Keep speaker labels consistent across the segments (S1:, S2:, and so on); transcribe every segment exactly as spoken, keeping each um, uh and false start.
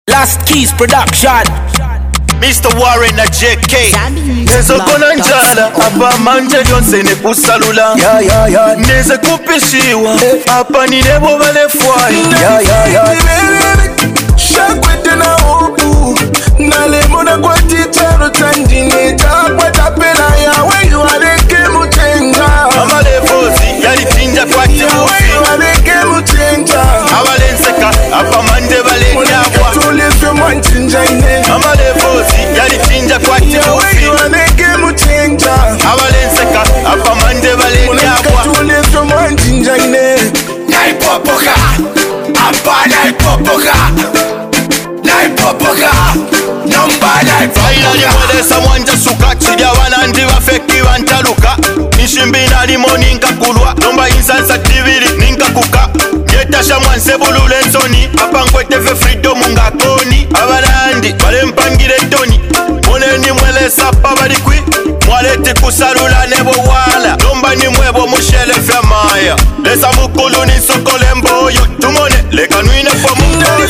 S1: Last Keys Production.
S2: Mister Warren na J K. Neze kona njala hapa manje yonse ne kusalula.
S1: Ya ya ya.
S2: Neze kupishiwa hapa ni nebo vale fwai.
S1: Ya ya ya.
S3: Shakwete na hopu na lemona kwa titero tandine takwa tapela ya weyu aleke mutenga.
S2: Ama levozi yali tinja kwa timufi.
S3: Ya weyu aleke mutenga.
S2: Awalenseka hapa mande vale nyabwa.
S3: Tulife mwanchinja ine.
S2: Ama levozi yali tinja kwa timufi.
S3: Ya weyu aleke mutenga.
S2: Awalenseka hapa mande vale nyabwa.
S3: Tulife mwanchinja ine.
S2: Naipopoka hapa naipopoka. Naipopoka Nomba naipopoka. Finally mwelesa mwanja suka chidia wanandi wafeki wantaluka. Nishimbi na limoni nka kulwa. Nomba insansa tivili ninka kuka. Yetasha mwanse bulule nsoni. Hapa nkwete freedom nga koni. Abalandi wale mpangile toni. Moneni mwelesa pabalikwi. Mwaleti kusalula nebo wala. Nomba ni mwebo mushele femaya. Lesa mukulu ni sokole mboyo. Tumone leka nuine kwa mboyo.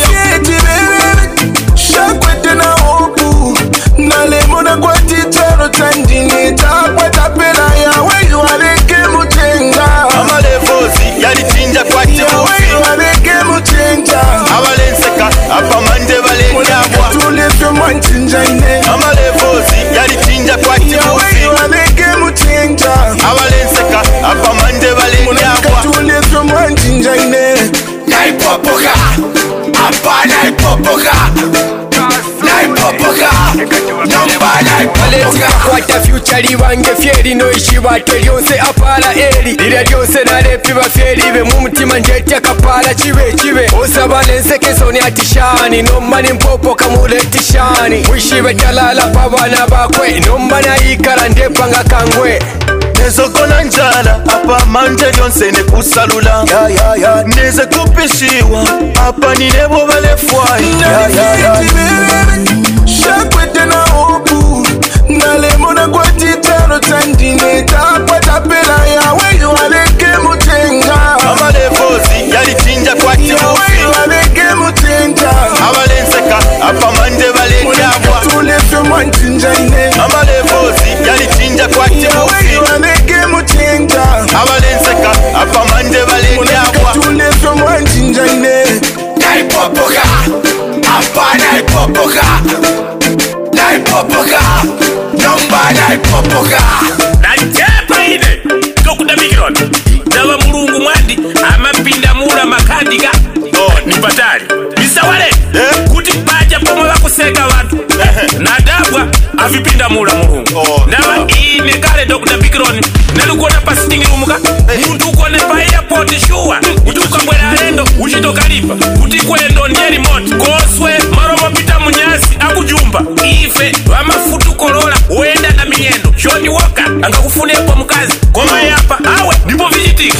S3: Shakwete na hopu na lemona kwa titero tandine takwa tapela ya weyu aleke mutenga.
S2: Ama levozi yali tinja kwa timufi.
S3: Ya weyu aleke mutenga.
S2: Awalenseka hapa mande vale nyabwa.
S3: Tulife mwanchinja ine.
S2: Ama levozi yali tinja kwa
S3: Ya
S2: timufi.
S3: weyu aleke mutenga.
S2: Awalenseka hapa mande vale nyabwa.
S3: Tulife mwanchinja ine.
S2: Naipopoka hapa naipopoka. Naipopoka Nomba naipopoka.
S4: Kwata future liwange fyeri no ishibate lyose apala eri. Lira lyose nalepi bafyeri be mumutima njete kapala chibe chibe. Osabale nsekezo ni atishani. Nomba ni mpopoka muletishani. Wishibe talala pabana bakwe. Nomba na ikala ndepanga kangwe.
S2: Neze kona njala hapa manje yonse ne kusalula.
S1: Ya ya ya.
S2: Neze kupishiwa hapa ni nebo vale fwai.
S1: Ya ya ya.
S3: Shakwete na hopu na lemona kwa titero tandine takwa tapela ya weyu aleke mutenga.
S2: Ama levozi yali tinja kwa
S3: Ya
S2: timufi.
S3: weyu aleke mutenga.
S2: Awalenseka hapa mande vale nyabwa.
S3: Tulife mwanchinja ine.
S2: Ama levozi yali tinja kwa
S3: Ya
S2: timufi.
S3: weyu aleke mutenga.
S2: Awalenseka hapa mande vale nyabwa.
S3: Tulife mwanchinja ine.
S2: Naipopoka hapa naipopoka. Naipopoka Nomba naipopoka.
S5: Najepa ine Dokuda Bigron Nawa mulungu mwandi Amapinda mula makandiga Oh, nipatali Misa wale
S2: Eh?
S5: Kuti baja pomo wakuseka watu Nadabwa Avipinda mula mulungu
S2: Oh,
S5: Nawa
S2: no.
S5: ine kale Dokuda Bigron Nalukuona pa sitting room ka Muntu ukone pa airport shuwa Utuka mwela alendo Ushito kalipa Kuti kwendo ndiye remote Koswe Maromo pita munyasi Akujumba Ife Wamafutu korola Uenda na minyendo Shoni Walker Angakufune kwa mkazi Koma yapa Awe Nipo vijiti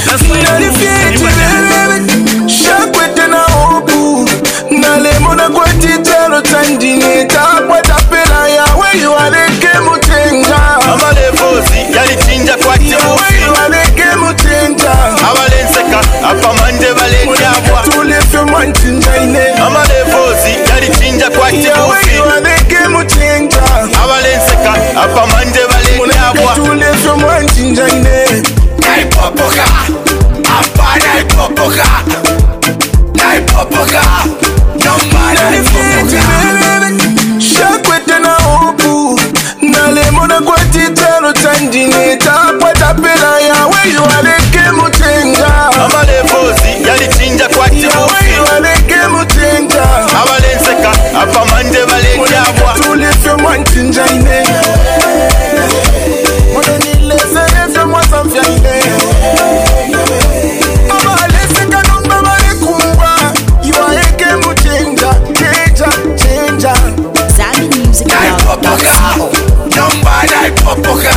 S3: Shakwete na hopu na lemona kwa titero tandine takwa tapela ya weyu aleke mutenga.
S2: Ama levozi yali tinja kwa
S3: Ya
S2: timufi.
S3: weyu aleke mutenga.
S2: Awalenseka hapa mande vale nyabwa.
S3: Tulife mwanchinja ine.
S2: Ama levozi yali tinja kwa
S3: Ya
S2: timufi.
S3: weyu aleke mutenga.
S2: Awalenseka hapa mande vale nyabwa.
S3: Tulife mwanchinja ine.
S2: Naipopoka hapa naipopoka. Naipopoka Nomba naipopoka.
S3: Shakwete na hopu na lemona kwa titero tandine takwa tapela ya weyu aleke mutenga.
S2: Ama levozi yali tinja kwa
S3: Ya
S2: timufi.
S3: weyu aleke mutenga.
S2: Awalenseka hapa mande vale nyabwa.
S3: Tulife mwanchinja ine. Monenilese efe mwazamfya ine. Abaleseka nomba bale kumba. Iwaeke mutenga. Chenja, chenja.
S2: Naipopoka Nomba naipopoka.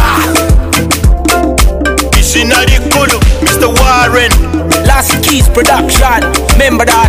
S2: Ishina likulu Mister Warren.
S1: Last Keys Production. Member that